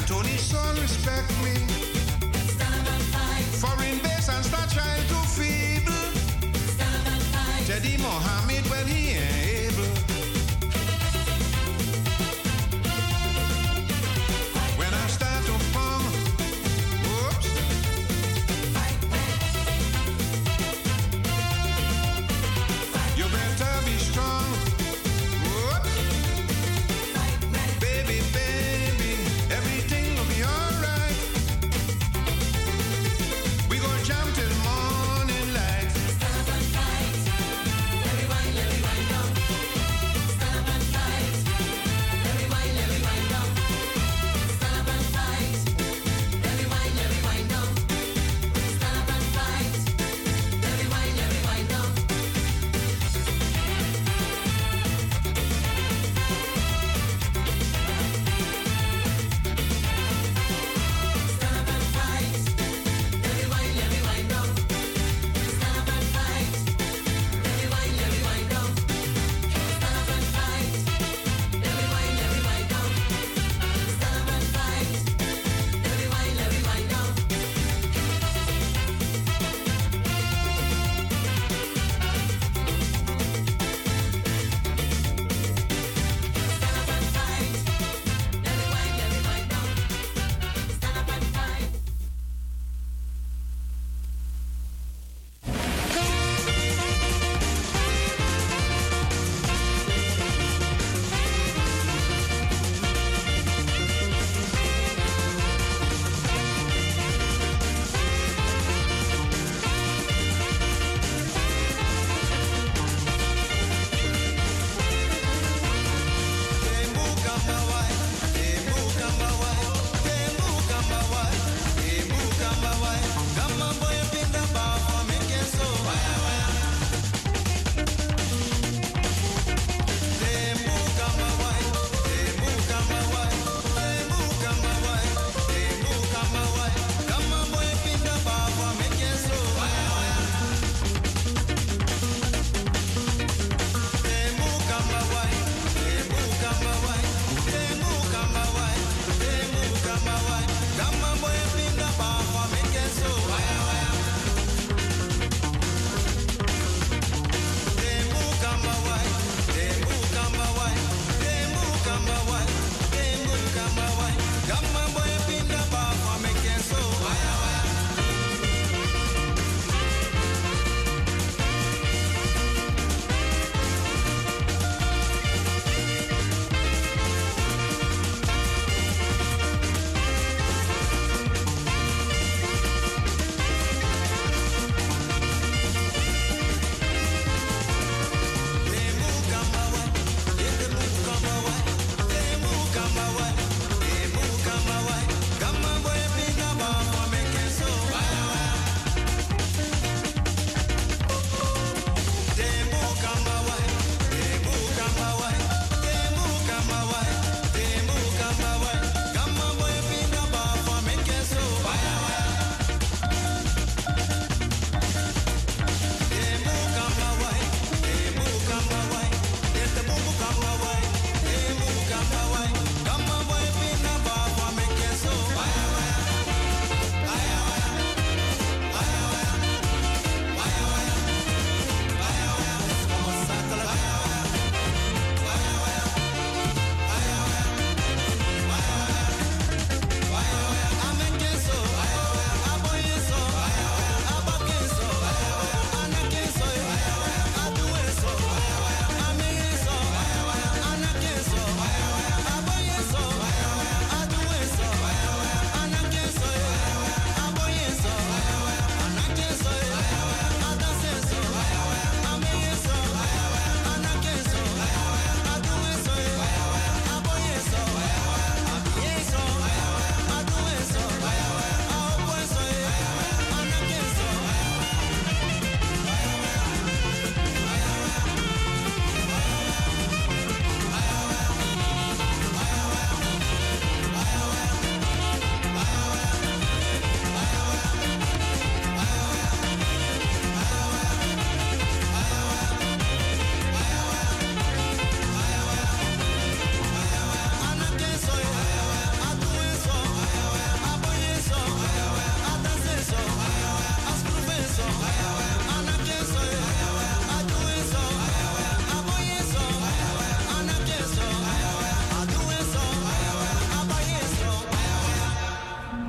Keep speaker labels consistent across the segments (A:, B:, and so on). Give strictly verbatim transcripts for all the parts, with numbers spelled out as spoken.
A: Tony Son respect me.
B: Stand and fight.
A: Foreign base and start trying to feeble.
B: Stand and fight.
A: Teddy Mohammed, well, he ain't able. When I start to form, whoops.
B: Fight back.
A: You better be strong. Whoops.
B: Fight back.
A: Baby, baby, everything will be alright.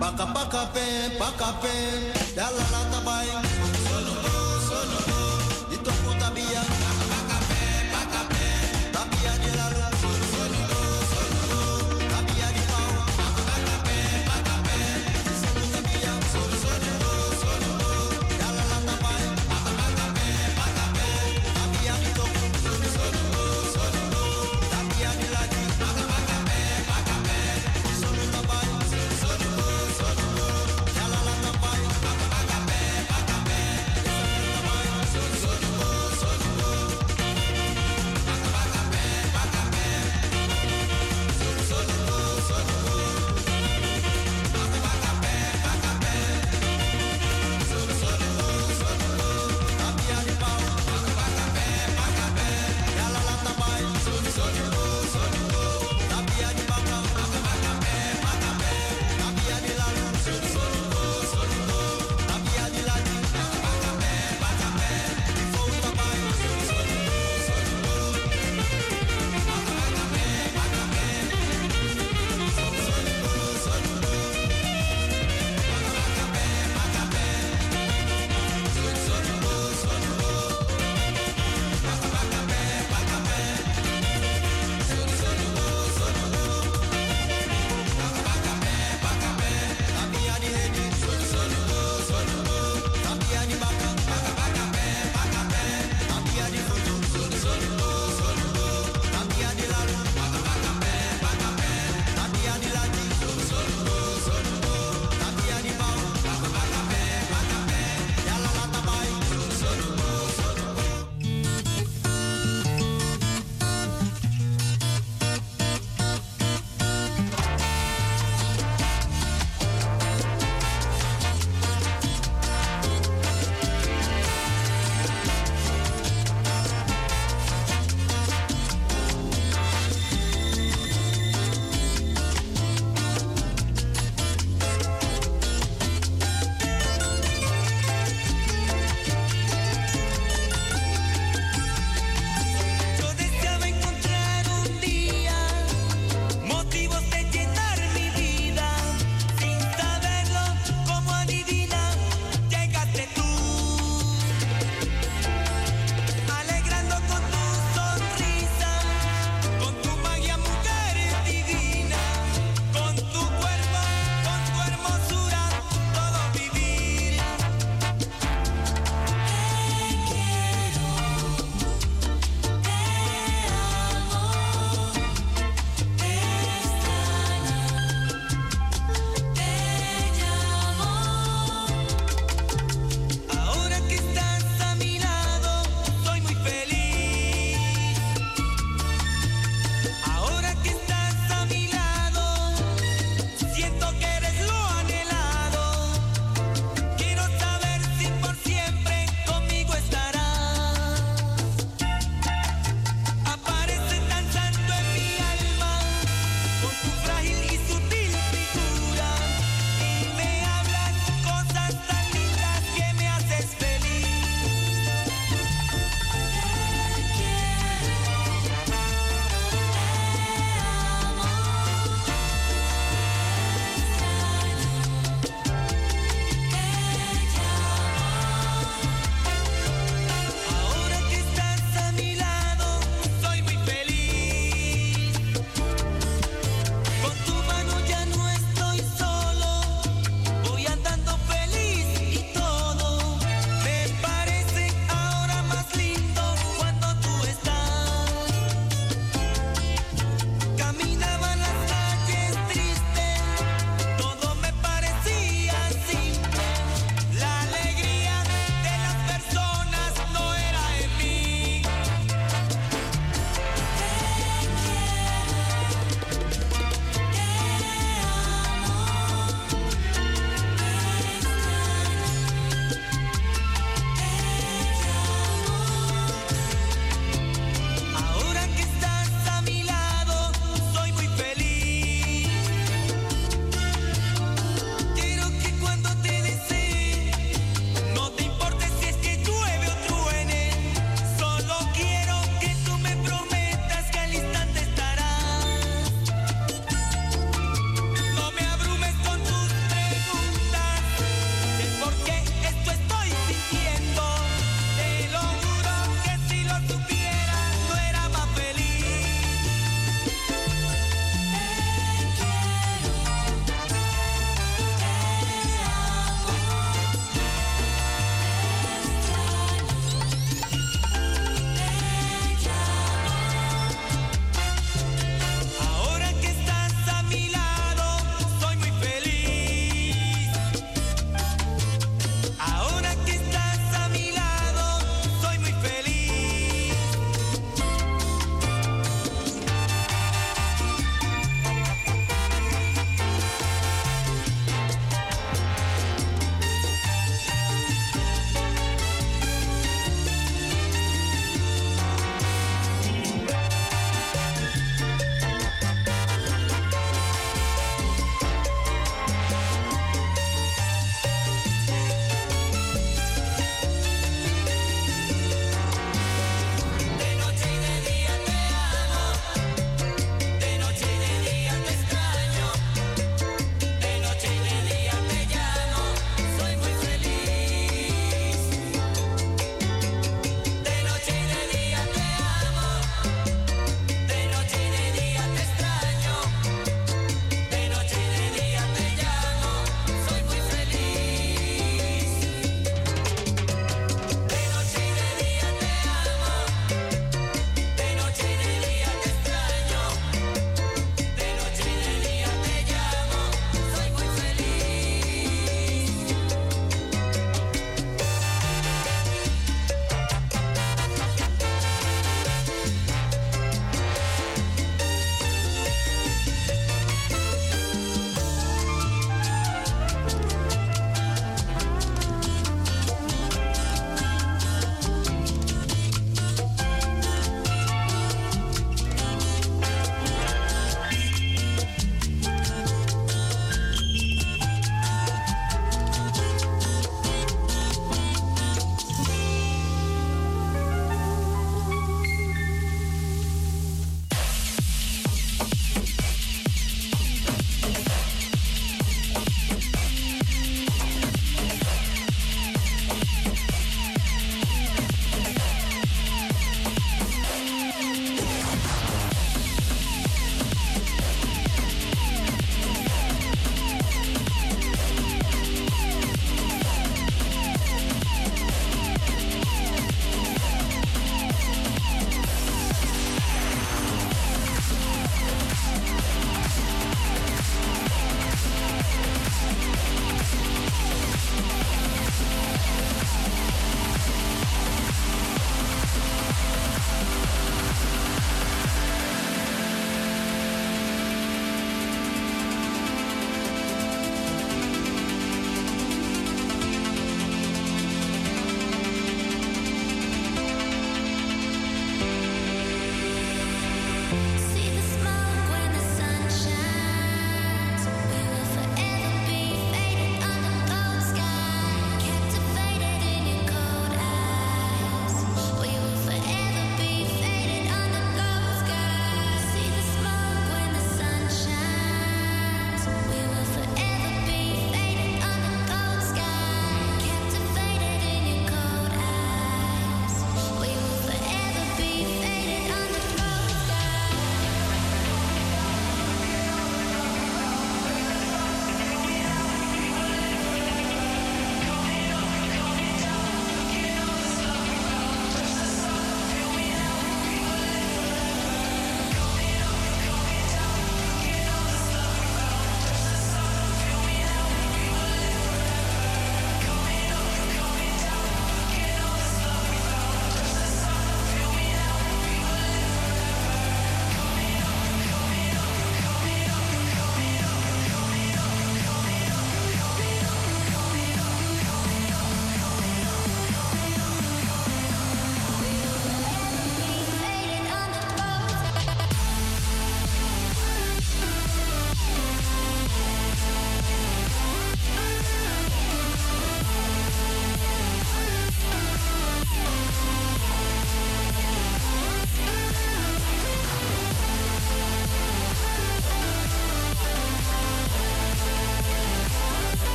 C: Paka paka pen, paka pen, ya la la tabai. Solo go, solo go, ito po tabia. Paka paka pen, paka pen, tabia de la luz. Solo go, solo go, tabia de pau. Paka paka pen, paka pen, solo tabia. Solo solo go, solo go, ya la la tabai. Paka paka pen, paka pen, tabia de toco. Solo solo go, solo go, tabia de la luz. Paka paka pen, paka pen, solo tabai. Solo go, solo go, ya la la tabai. Paka paka pen, paka pen, solo tabai. Solo solo go, solo go.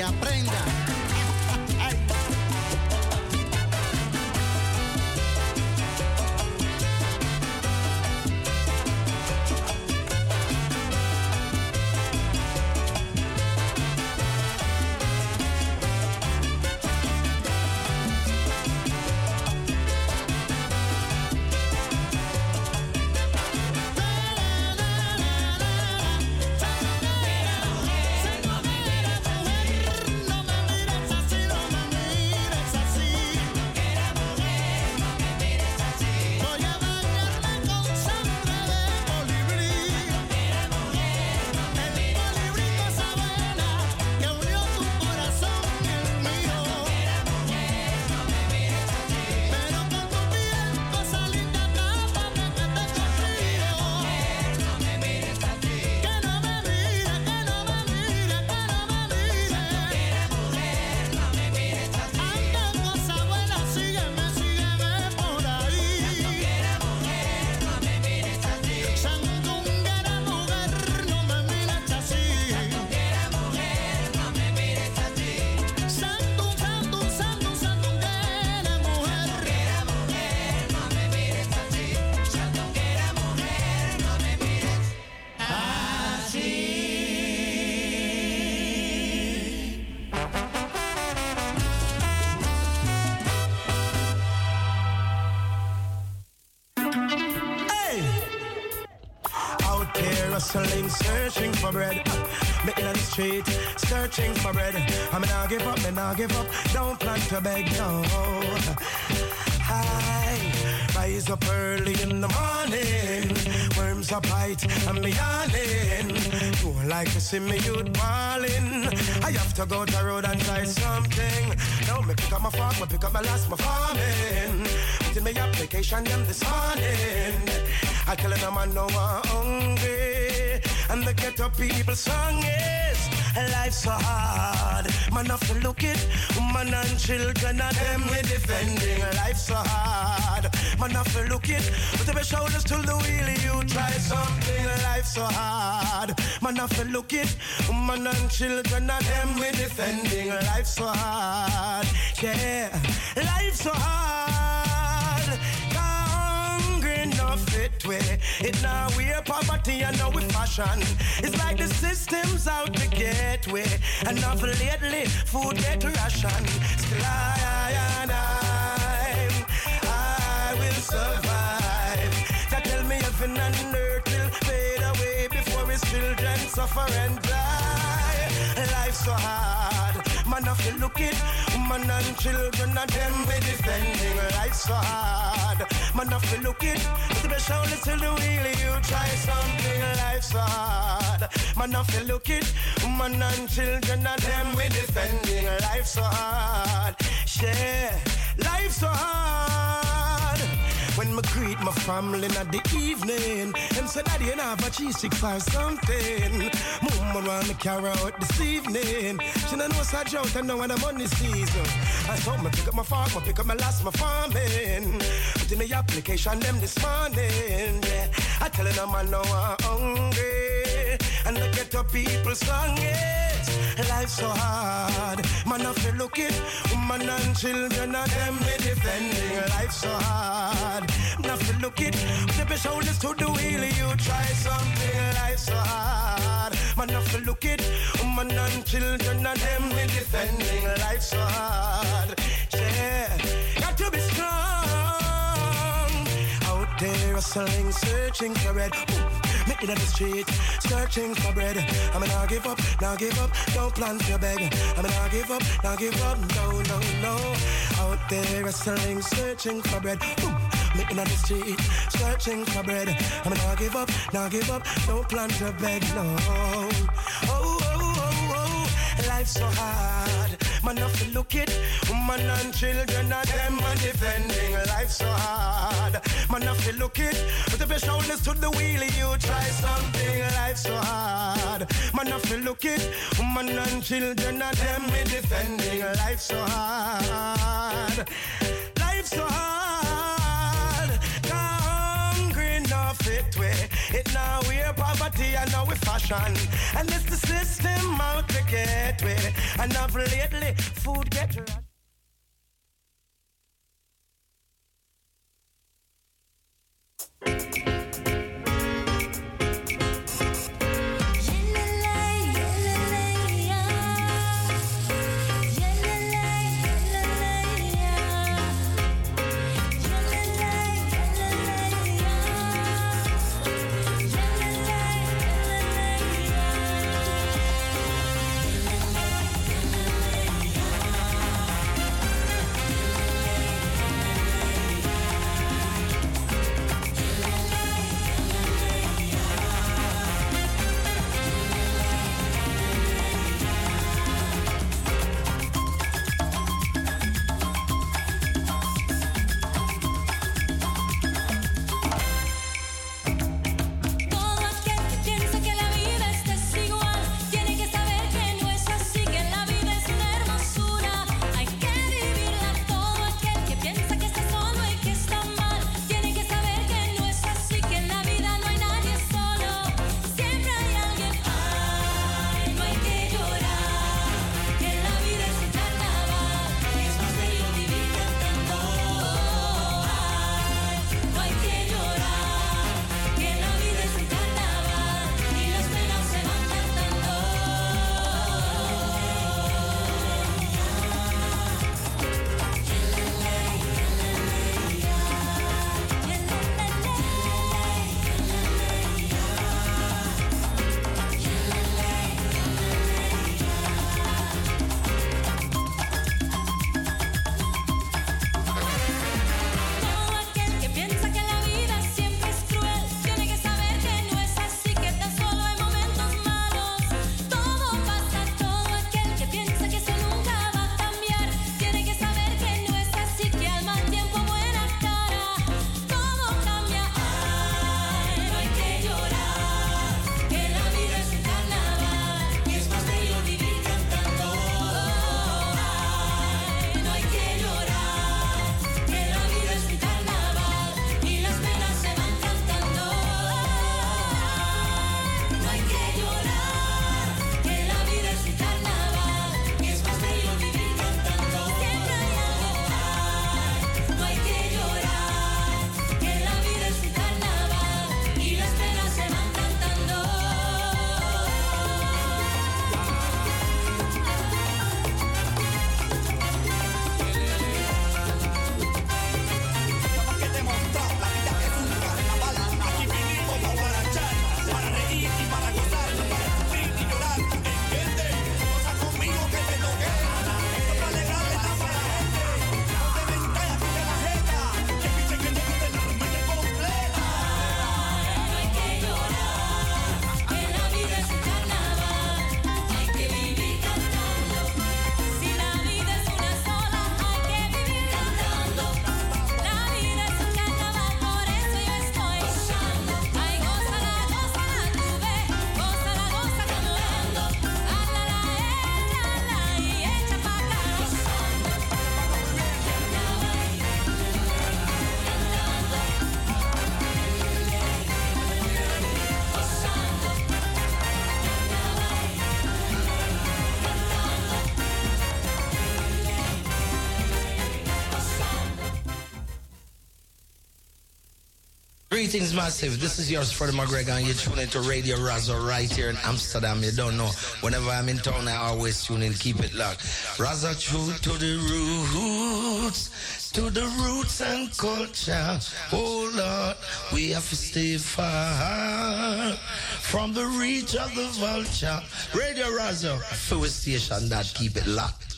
C: que aprenda. Ay.
D: Hustling, searching for bread. Me in the street, searching for bread. I mean, I give up, me not give up. Don't plan to beg, no. I rise up early in the morning. Worms are bite and me yawning. Don't like to see me youth balling. I have to go to the road and try something. Now me pick up my fork, me pick up my last, my farming. Put in my application them this morning. I tell them I know I'm hungry. And the ghetto people song is life so hard. Man have to look it. Woman and children and them we defending. Life so hard. Man have to look it. Put your shoulders to the wheel. You try something. Life so hard. Man have to look it. Woman and children and them we defending. Life so hard. Yeah. Life so hard. Hungry no fit way. It now we're poverty and now we fashion. It's like the system's out the gateway. And now for lately, food get ration. Still I, I, and I, I will survive. That tell me heaven and earth will fade away before his children suffer and die. Life's so hard. Man have to look it. Woman and children and them we defending. Life's so hard. Man have to look it. To the shoulders till the wheel you try something. Life's so hard. Man have to look it. Woman and children and them we defending. Life's so hard. Yeah. Life's so hard. When me greet my family in the evening, them say daddy you have a cheese six or something. Mama want me carry out this evening. She don't know such out and know when the money season. I saw me pick up my farm, I pick up my last my farming. Put in the application them this morning. Yeah, I tell them I know I'm hungry. And the ghetto people song is life's so hard. Man have to look it. Woman and children and them we defending. Life's so hard. Man have to look it. Put your shoulders to the wheel. You try something. Life's so hard. Man have to look it. Woman and children and them we defending. Life's so hard. Yeah, got to be strong. Out there hustling, searching for bread. Me in the street, searching for bread. I mean, I give up, now give up, don't plan to beg. I mean, I give up, now give up, no, no, no. Out there wrestling, searching for bread. Ooh. Me in the street, searching for bread. I mean, I give up, now give up, don't plan to beg, no. Oh, oh, oh, oh, life's so hard. Man have to look it. Woman and children and them are defending. Life's so hard. Man have to look it. Put up your shoulders to the wheel. You try something. Life's so hard. Man have to look it. Woman and children and them are defending. Life's so hard. Life's so hard. Hungry enough fit way. It now we're poverty and now we fashion. And it's the system out the gateway. And of lately, food get rushed.
E: Greetings, massive. This is yours, Freddie McGregor, and you're tuning to Radio Razo right here in Amsterdam. You don't know. Whenever I'm in town, I always tune in. Keep it locked. Razo true to the roots, to the roots and culture. Oh, Lord, we have to stay far from the reach of the vulture. Radio Razo, full station that keep it locked.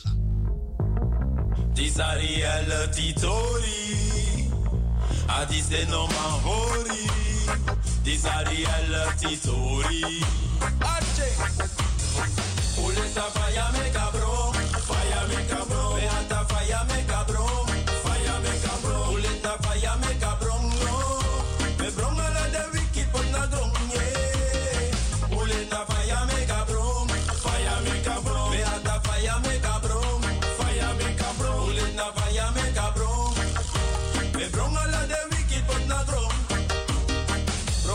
F: This are reality story. I this is no mahori. This a reality story. Ache. Puleta fire me cabrón, fire me cabrón. Beata fire me cabrón, fire me cabrón. Puleta fire me cabrón, no. Me bronca la de wicked por nadón, yeah. Puleta fire me cabrón, fire me cabrón. Beata fire me cabrón, fire me cabrón. Puleta fire me cabrón. Me bronca la de wicked por nadón.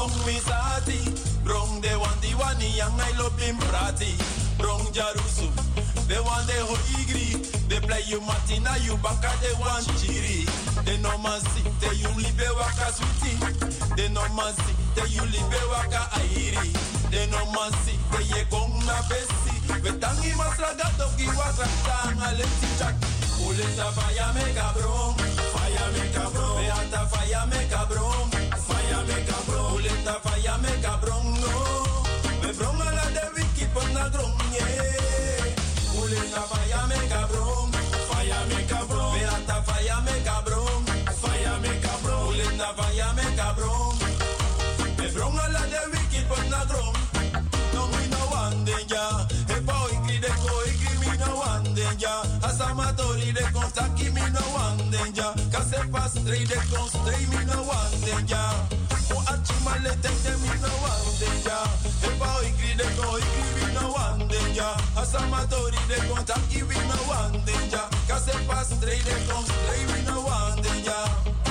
F: Brong Misati, Brong de one the one yang I love him prati. Brong Jarusu, they want the hoigri. They play you Martina, you baka they want chiri. They no masi, they you live waka sweetie. They no masi, they you live waka airi. They no masi, they ye gong na besi. Betangi masraga toki wasranga leti chak. Uleta fire me cabrón, fire me cabrón. Beata fire me cabrón, fire me cabrón. Uleta fire me cabrón, no. Me broma la de wiki por na grom, yeah. Uleta fire me cabrón, fire me cabrón. Beata fire me cabrón, fire me cabrón. Uleta fire me cabrón. Me broma la de wiki por na grom. No me no one danger. If I agree de go agree me no one danger. Asamatori de contact me no one danger. Cause if I stray de constray me no one danger. Oh achimale take them me no one danger. If I agree de go agree me no one danger. Asamatori de contact me no one danger. Cause if I stray de constray me no one danger.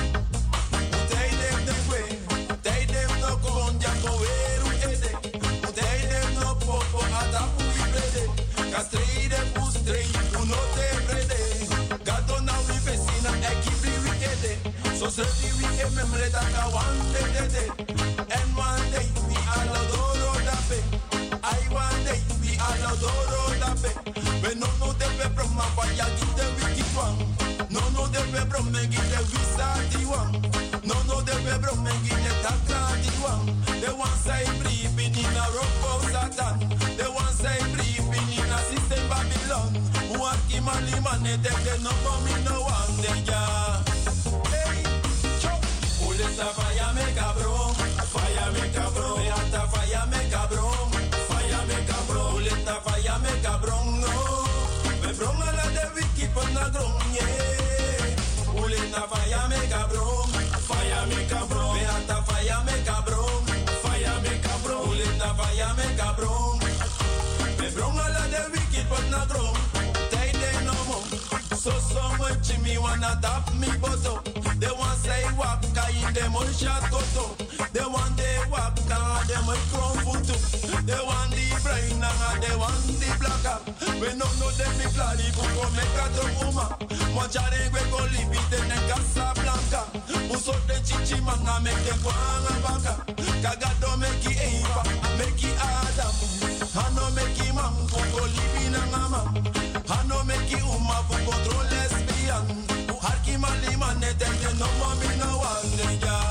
F: Take them the way. Take them no konja ko eru ede. Take them no popo atapu ibrede. Castray de pustray uno te brede. Gato na we vecina ekibri we ede. So srevi we ememre da ka one day de de. And one day we allow doro da pe. I one day we allow doro da pe. We no no de pe from my fire give the wicked one. No no de pe from me give the wizardy one. No no de pe from me give the takradi one. The one say breathing in a rock of Satan. The one say breathing in a system Babylon. Who are Kimali man they no come in no one danger. Hey, chop. Uleta fire me cabrón, fire me cabrón. Beata fire me cabrón, fire me cabrón. Uleta fire me cabrón, no. Me broma la de wiki por na grom, yeah. Uleta fire me cabrón, fire me cabrón. Beata fire me cabrón, fire me cabrón. Uleta fire me cabrón. Me broma la de wiki por na grom. They they no more. So so much me wanna tap me bozo. They want say waka in them on shot koto. They want they waka them on crown futu. They want the brain and they want the black up. We no know them me plani buko make a to uma. Mochare we go live it in Casa Blanca. Uso de chichi manga make them kwanga baka. Kagado make it Eva, make it Adam. Hano make it man buko live in a mama. Hano make it uma buko control lesbian. Harki mali man ne tell you no mommy no one danger.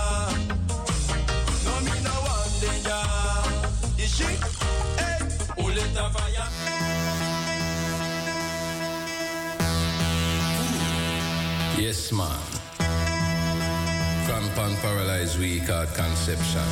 F: No me no one danger. Is she? Hey, Uleta fire.
G: Yes, man. Crampon paralyzed weak heart conception.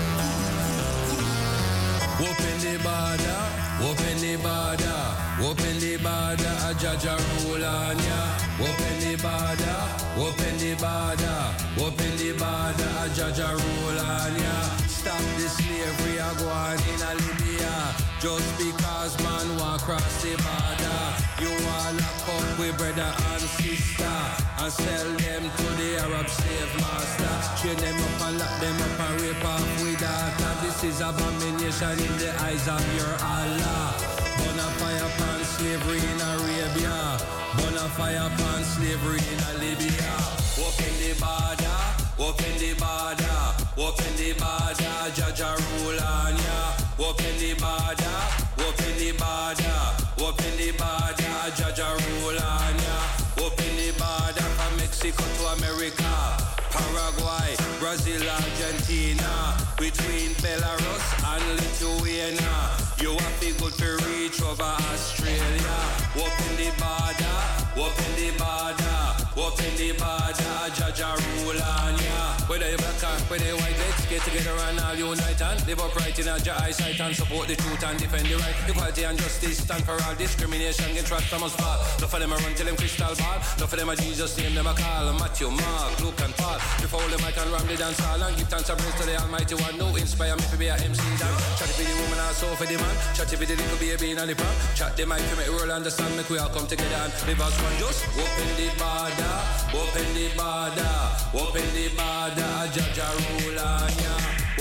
G: Open the border, open the border, open the border, a Jaja rule on ya. Open the border, open the border, open the border, a Jaja rule on ya. Stop the slavery a go on in a Libya. Just because man walk across the border, you want lock up with brother and sister and sell them to the Arab slave master. Chain them up and lock them up and rape off with data. This is abomination in the eyes of your Allah. Bonafire pan slavery in Arabia, bonafire pan slavery in Libya. Open the border, open the border, open the border, Jaja rule on ya. Open the border, open the border, open the border, Jaja rule on ya. Open the border from Mexico to America, Paraguay, Brazil, Argentina, between Belarus and Lithuania. You have to go to reach over Australia. Open the border, open the border, open the border, Jaja rule on ya. Whether you black or whether you white, let's get together and all unite and live upright in a Jah eyesight and support the truth and defend the right. Equality and justice stand for all. Discrimination get trapped from us fall. Enough of them a run till them crystal ball. Enough of them a Jesus name them a call. Matthew, Mark, Luke and Paul. Before them I can ram the dance hall and give thanks and praise to the Almighty One. No inspire me to be a M C dan. Chat for the woman and so for the man. Chat for the little baby in the prom. Chat the mic to make world understand. Make we all come together and live as one. Just open the border, open the border, open the border, Jaja rule on ya. Open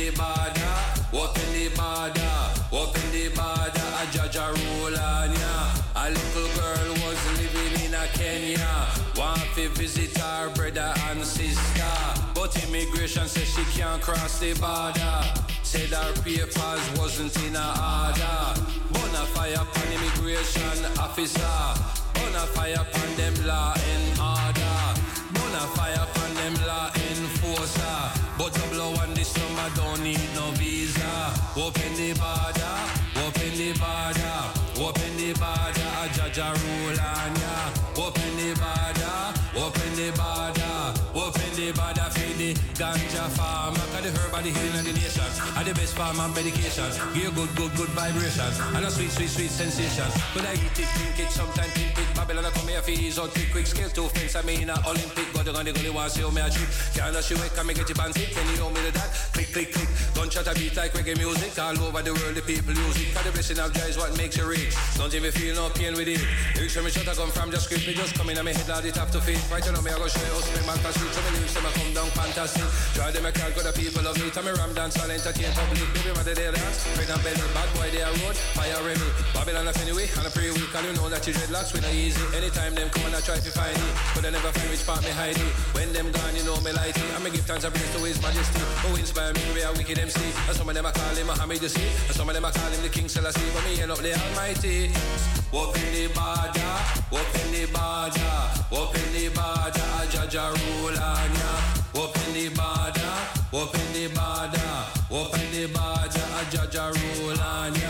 G: the border, open the border, open the border, a judge a rule on ya. A little girl was living in a Kenya, want to visit her brother and sister, but immigration says she can't cross the border. Said her papers wasn't in a order. Bonafire upon immigration officer, bonafire upon them law and order, bonafire upon them law enforcer. But double one this summer don't need no visa. Open the border, open the border, open the border, a judge a rule on ya. Open the border, open the border, open the border for the ganja farmer. Cause the herb of the healing of the nation, and the best farm and medication. Give you good, good, good vibration, and a sweet, sweet, sweet sensation. When I eat it, drink it, sometimes pimp it. Babylon I come here for ease out quick, quick, scale two fence. I mean a Olympic, go down the gully, want to see how me a trip. Can't she wake, can me get your pants it, can you know me the that? Click, click, click, gunshot a beat like reggae music. All over the world the people use it. Cause the blessing of Jah is what makes you rich. Don't even feel no pain with it. Lyrics from me shut I come from, just script me, just come in and me head all it have to fit. Right now me I go show you how to make fantastic. So me lyrics them I come down fantastic. Try them I can't go the people of me. Tell me ram dance and entertain public. Baby mother they dance, bring and belly, bad boy they a road. Fire Remy, Babylon off anyway, and a pray week. And you know that you dreadlocks with no easy. Anytime them come and I try to find it, but I never find which part me hide it. When them gone you know me light it. And me give thanks and praise to his majesty, who inspire me to be a wicked M C. And some of them I call him Muhammad you see, and some of them I call him the King Selassie. But me end up the Almighty. Open the border, open the border, open the border, a judge a rule on ya. Open the border, open the border, open the border, a judge a rule on ya.